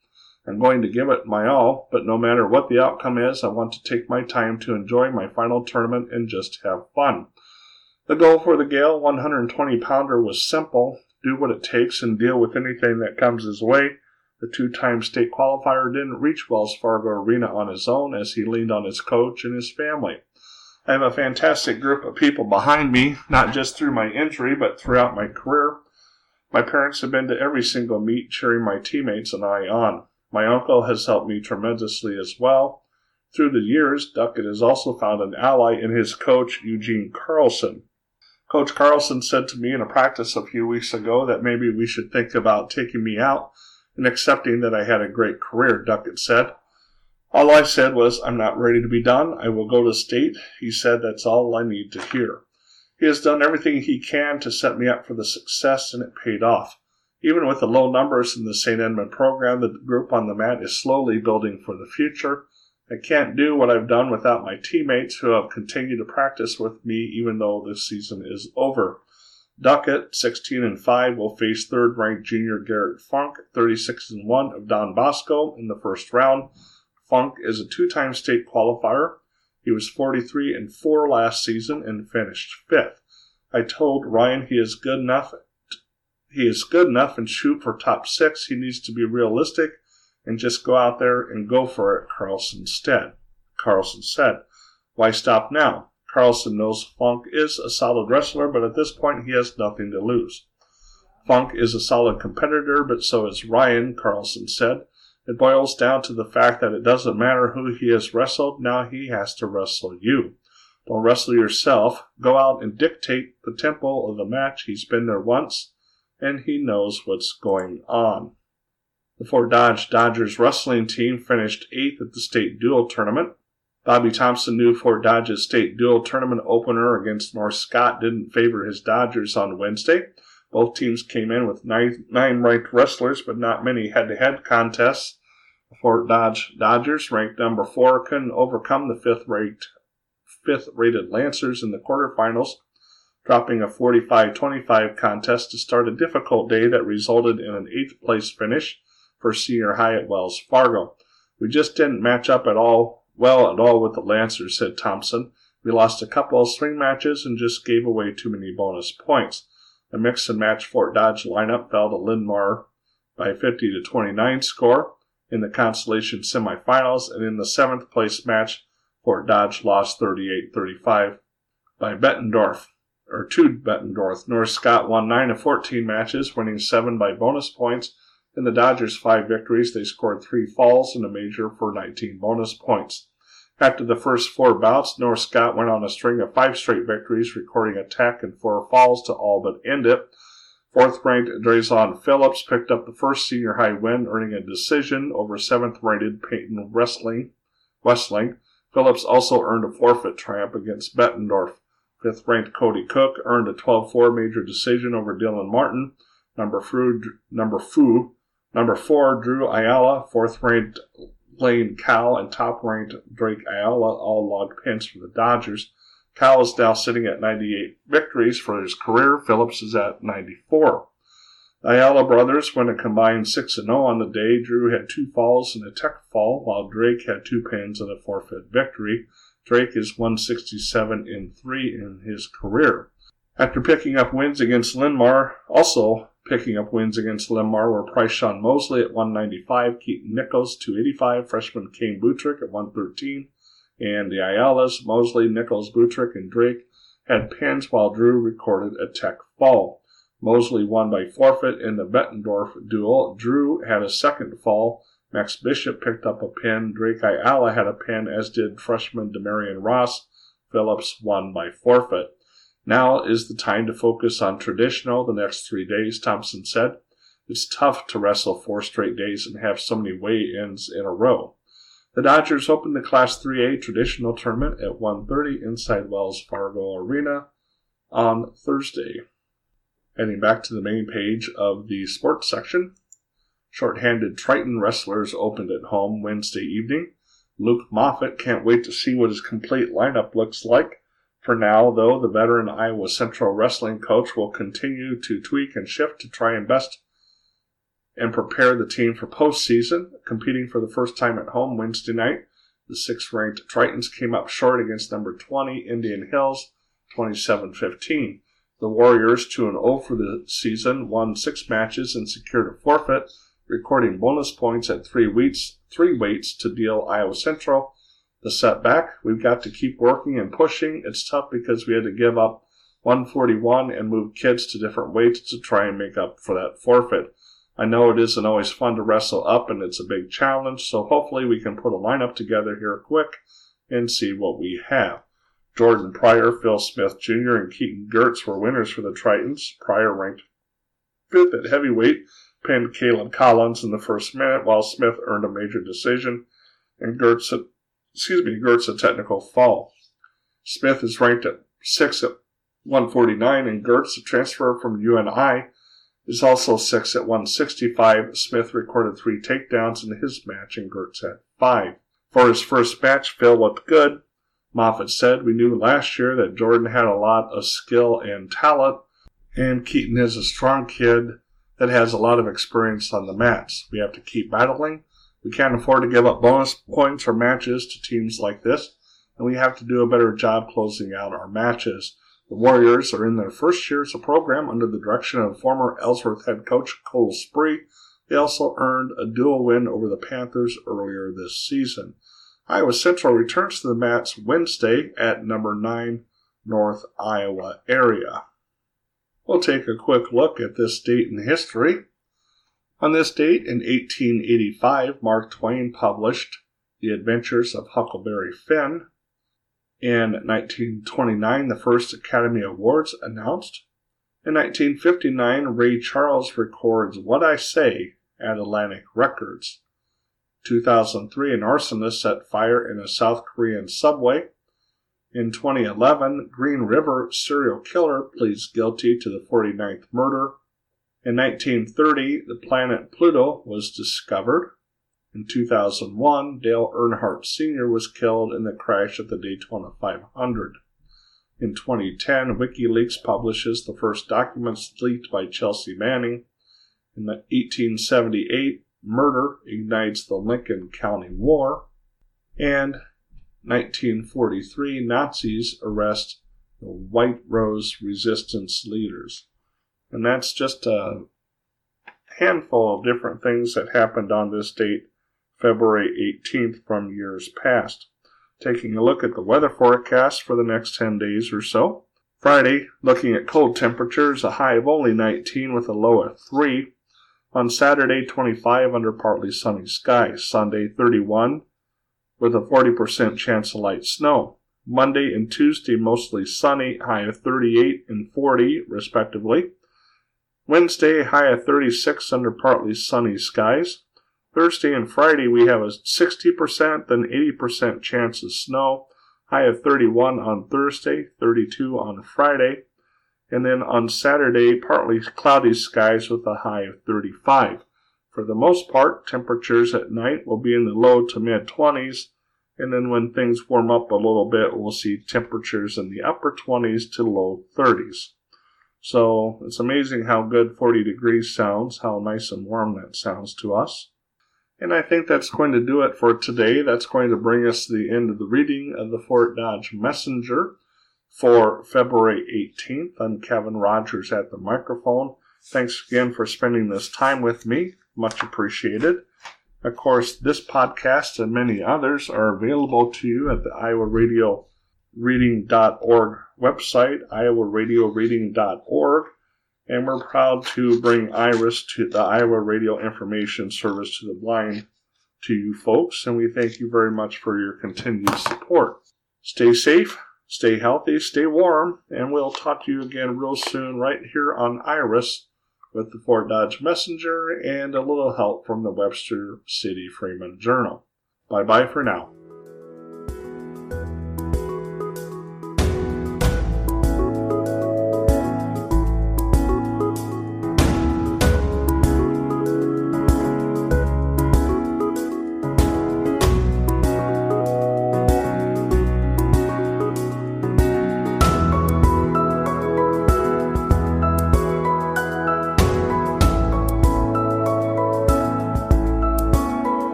I'm going to give it my all, but no matter what the outcome is, I want to take my time to enjoy my final tournament and just have fun. The goal for the Gale 120-pounder was simple: do what it takes and deal with anything that comes his way. The two-time state qualifier didn't reach Wells Fargo Arena on his own, as he leaned on his coach and his family. I have a fantastic group of people behind me, not just through my injury, but throughout my career. My parents have been to every single meet, cheering my teammates and I on. My uncle has helped me tremendously as well. Through the years, Duckett has also found an ally in his coach, Eugene Carlson. Coach Carlson said to me in a practice a few weeks ago that maybe we should think about taking me out and accepting that I had a great career, Duckett said. All I said was, I'm not ready to be done. I will go to state. He said that's all I need to hear. He has done everything he can to set me up for the success, and it paid off. Even with the low numbers in the St. Edmund program, the group on the mat is slowly building for the future. I can't do what I've done without my teammates who have continued to practice with me even though this season is over. Duckett, 16-5, will face third-ranked junior Garrett Funk, 36-1 of Don Bosco in the first round. Funk is a two-time state qualifier. He was 43-4 last season and finished 5th. I told Ryan he is good enough and shoot for top 6. He needs to be realistic and just go out there and go for it, Carlson said. Why stop now? Carlson knows Funk is a solid wrestler, but at this point he has nothing to lose. Funk is a solid competitor, but so is Ryan, Carlson said. It boils down to the fact that it doesn't matter who he has wrestled, now he has to wrestle you. Don't wrestle yourself. Go out and dictate the tempo of the match. He's been there once, and he knows what's going on. The Fort Dodge Dodgers wrestling team finished 8th at the state dual tournament. Bobby Thompson knew Fort Dodge's state dual tournament opener against North Scott didn't favor his Dodgers on Wednesday. Both teams came in with 9 ranked wrestlers, but not many head-to-head contests. The Fort Dodge Dodgers, ranked number 4, couldn't overcome the 5th-rated Lancers in the quarterfinals, dropping a 45-25 contest to start a difficult day that resulted in an 8th-place finish for senior high at Wells Fargo. We just didn't match up at all with the Lancers, said Thompson. We lost a couple of swing matches and just gave away too many bonus points. The mix and match Fort Dodge lineup fell to Linn-Mar by 50-29 score in the consolation semifinals, and in the 7th place match, Fort Dodge lost 38-35 to Bettendorf. North Scott won 9 of 14 matches, winning 7 by bonus points. In the Dodgers' 5 victories, they scored 3 falls and a major for 19 bonus points. After the first 4 bouts, North Scott went on a string of 5 straight victories, recording a tech and 4 falls to all but end it. 4th-ranked Drazon Phillips picked up the first senior high win, earning a decision over 7th-rated Peyton Westling. Phillips also earned a forfeit triumph against Bettendorf. 5th-ranked Cody Cook earned a 12-4 major decision over Dylan Martin. Number 4, Drew Ayala, 4th-ranked Lane Cowell, and top-ranked Drake Ayala all logged pins for the Dodgers. Cowell is now sitting at 98 victories for his career. Phillips is at 94. The Ayala brothers went a combined 6-0 on the day. Drew had 2 falls and a tech fall, while Drake had 2 pins and a forfeit victory. Drake is 167-3 in his career. After picking up wins against Linn-Mar, were Price Sean Mosley at 195, Keaton Nichols 285, freshman Kane Butrick at 113, and the Ayalas, Mosley, Nichols, Butrick, and Drake had pins while Drew recorded a tech fall. Mosley won by forfeit in the Bettendorf duel. Drew had a second fall. Max Bishop picked up a pin. Drake Ayala had a pin, as did freshman Demarion Ross. Phillips won by forfeit. Now is the time to focus on traditional the next 3 days, Thompson said. It's tough to wrestle 4 straight days and have so many weigh-ins in a row. The Dodgers opened the Class 3A traditional tournament at 1:30 inside Wells Fargo Arena on Thursday. Heading back to the main page of the sports section, shorthanded Triton wrestlers opened at home Wednesday evening. Luke Moffitt can't wait to see what his complete lineup looks like. For now, though, the veteran Iowa Central wrestling coach will continue to tweak and shift to try and best and prepare the team for postseason. Competing for the first time at home Wednesday night, the 6th-ranked Tritons came up short against number 20 Indian Hills, 27-15. The Warriors, 2-0 for the season, won 6 matches and secured a forfeit, recording bonus points at 3 weights to deal Iowa Central the setback. We've got to keep working and pushing. It's tough because we had to give up 141 and move kids to different weights to try and make up for that forfeit. I know it isn't always fun to wrestle up, and it's a big challenge, so hopefully we can put a lineup together here quick and see what we have. Jordan Pryor, Phil Smith Jr., and Keaton Gertz were winners for the Tritons. Pryor ranked 5th at heavyweight, pinned Caleb Collins in the first minute, while Smith earned a major decision, and Gertz a technical fall. Smith is ranked at 6th at 149, and Gertz, a transfer from UNI, is also 6th at 165. Smith recorded 3 takedowns in his match, and Gertz had 5. For his first match, Phil looked good. Moffitt said, "We knew last year that Jordan had a lot of skill and talent, and Keaton is a strong kid that has a lot of experience on the mats. We have to keep battling. We can't afford to give up bonus points or matches to teams like this, and we have to do a better job closing out our matches." The Warriors are in their first year as a program under the direction of former Ellsworth head coach Cole Spree. They also earned a dual win over the Panthers earlier this season. Iowa Central returns to the mats Wednesday at number 9 North Iowa area. We'll take a quick look at this date in history. On this date in 1885, Mark Twain published The Adventures of Huckleberry Finn. In 1929, the first Academy Awards announced. In 1959, Ray Charles records What I Say at Atlantic Records. 2003, an arsonist set fire in a South Korean subway. In 2011, Green River serial killer pleads guilty to the 49th murder. In 1930, the planet Pluto was discovered. In 2001, Dale Earnhardt Sr. was killed in the crash at the Daytona 500. In 2010, WikiLeaks publishes the first documents leaked by Chelsea Manning. In 1878, murder ignites the Lincoln County War. And 1943, Nazis arrest the White Rose Resistance leaders. And that's just a handful of different things that happened on this date, February 18th, from years past. Taking a look at the weather forecast for the next 10 days or so. Friday, looking at cold temperatures, a high of only 19 with a low of 3. On Saturday, 25 under partly sunny skies. Sunday, 31 with a 40% chance of light snow. Monday and Tuesday, mostly sunny, high of 38 and 40, respectively. Wednesday, high of 36 under partly sunny skies. Thursday and Friday, we have a 60%, then 80% chance of snow. High of 31 on Thursday, 32 on Friday. And then on Saturday, partly cloudy skies with a high of 35. For the most part, temperatures at night will be in the low to mid-20s. And then when things warm up a little bit, we'll see temperatures in the upper 20s to low 30s. So it's amazing how good 40 degrees sounds, how nice and warm that sounds to us. And I think that's going to do it for today. That's going to bring us to the end of the reading of the Fort Dodge Messenger for February 18th. I'm Kevin Rogers at the microphone. Thanks again for spending this time with me. Much appreciated. Of course, this podcast and many others are available to you at the Iowa Radio Reading.org website, iowaradioreading.org. And we're proud to bring IRIS, to the Iowa Radio Information Service to the Blind, to you folks. And we thank you very much for your continued support. Stay safe, stay healthy, stay warm, and we'll talk to you again real soon right here on IRIS with the Fort Dodge Messenger and a little help from the Webster City Freeman Journal. Bye-bye for now.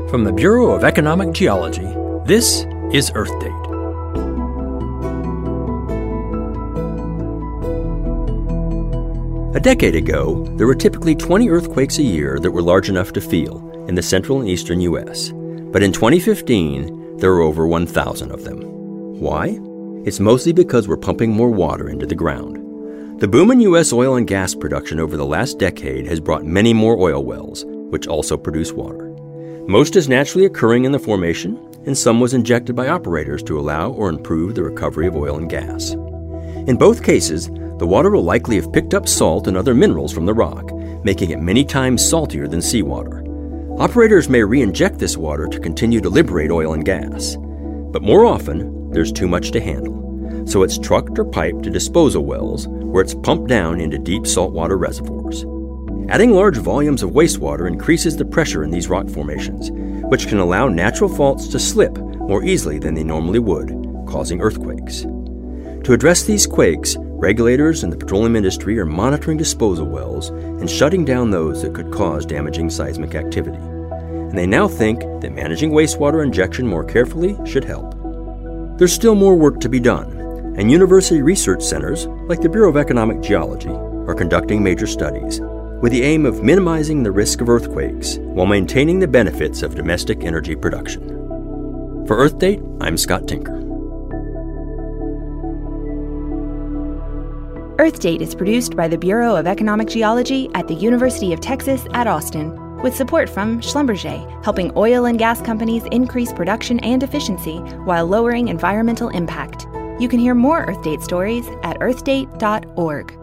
From the Bureau of Economic Geology, this is Earth Date. A decade ago, there were typically 20 earthquakes a year that were large enough to feel in the central and eastern U.S. But in 2015, there were over 1,000 of them. Why? It's mostly because we're pumping more water into the ground. The boom in U.S. oil and gas production over the last decade has brought many more oil wells, which also produce water. Most is naturally occurring in the formation, and some was injected by operators to allow or improve the recovery of oil and gas. In both cases, the water will likely have picked up salt and other minerals from the rock, making it many times saltier than seawater. Operators may re-inject this water to continue to liberate oil and gas. But more often, there's too much to handle, so it's trucked or piped to disposal wells where it's pumped down into deep saltwater reservoirs. Adding large volumes of wastewater increases the pressure in these rock formations, which can allow natural faults to slip more easily than they normally would, causing earthquakes. To address these quakes, regulators and the petroleum industry are monitoring disposal wells and shutting down those that could cause damaging seismic activity. And they now think that managing wastewater injection more carefully should help. There's still more work to be done, and university research centers, like the Bureau of Economic Geology, are conducting major studies with the aim of minimizing the risk of earthquakes while maintaining the benefits of domestic energy production. For Earth Date, I'm Scott Tinker. Earth Date is produced by the Bureau of Economic Geology at the University of Texas at Austin, with support from Schlumberger, helping oil and gas companies increase production and efficiency while lowering environmental impact. You can hear more Earth Date stories at earthdate.org.